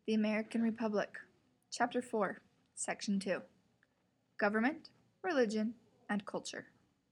The American Republic, Chapter 4, Section 2, Government, Religion, and Culture.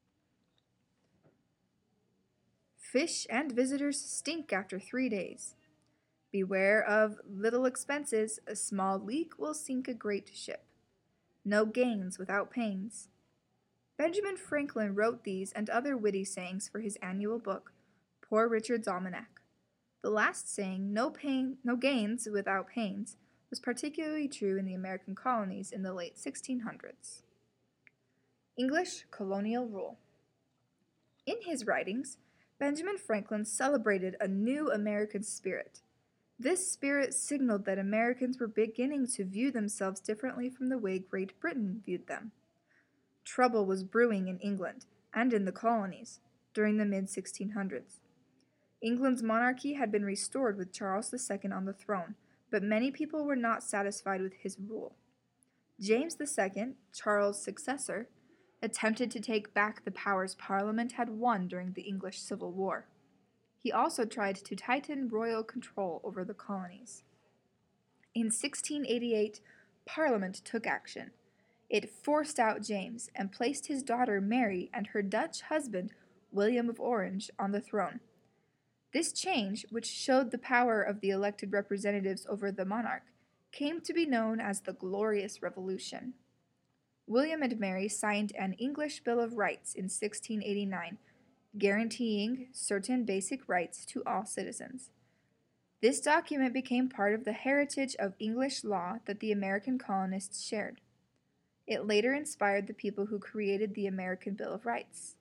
Fish and visitors stink after 3 days. Beware of little expenses, a small leak will sink a great ship. No gains without pains. Benjamin Franklin wrote these and other witty sayings for his annual book, Poor Richard's Almanac. The last saying, no gains without pains, was particularly true in the American colonies in the late 1600s. English colonial rule. In his writings, Benjamin Franklin celebrated a new American spirit. This spirit signaled that Americans were beginning to view themselves differently from the way Great Britain viewed them. Trouble was brewing in England and in the colonies during the mid-1600s. England's monarchy had been restored with Charles II on the throne, but many people were not satisfied with his rule. James II, Charles' successor, attempted to take back the powers Parliament had won during the English Civil War. He also tried to tighten royal control over the colonies. In 1688, Parliament took action. It forced out James and placed his daughter Mary and her Dutch husband, William of Orange, on the throne. This change, which showed the power of the elected representatives over the monarch, came to be known as the Glorious Revolution. William and Mary signed an English Bill of Rights in 1689, guaranteeing certain basic rights to all citizens. This document became part of the heritage of English law that the American colonists shared. It later inspired the people who created the American Bill of Rights.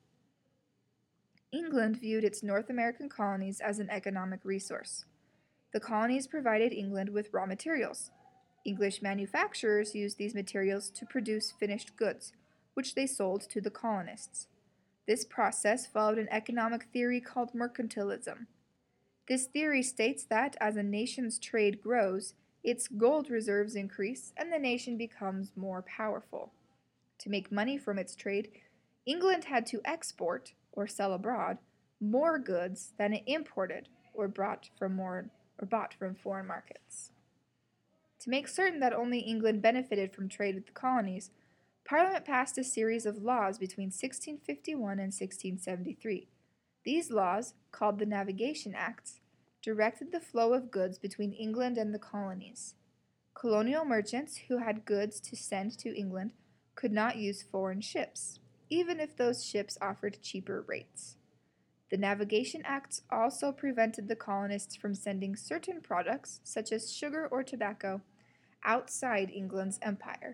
England viewed its North American colonies as an economic resource. The colonies provided England with raw materials. English manufacturers used these materials to produce finished goods, which they sold to the colonists. This process followed an economic theory called mercantilism. This theory states that as a nation's trade grows, its gold reserves increase and the nation becomes more powerful. To make money from its trade, England had to export, or sell abroad, more goods than it imported or bought from foreign markets. To make certain that only England benefited from trade with the colonies, Parliament passed a series of laws between 1651 and 1673. These laws, called the Navigation Acts, directed the flow of goods between England and the colonies. Colonial merchants who had goods to send to England could not use foreign ships, even if those ships offered cheaper rates. The Navigation Acts also prevented the colonists from sending certain products, such as sugar or tobacco, outside England's empire.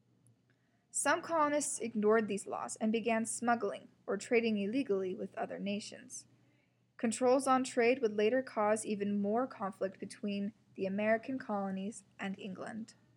Some colonists ignored these laws and began smuggling or trading illegally with other nations. Controls on trade would later cause even more conflict between the American colonies and England.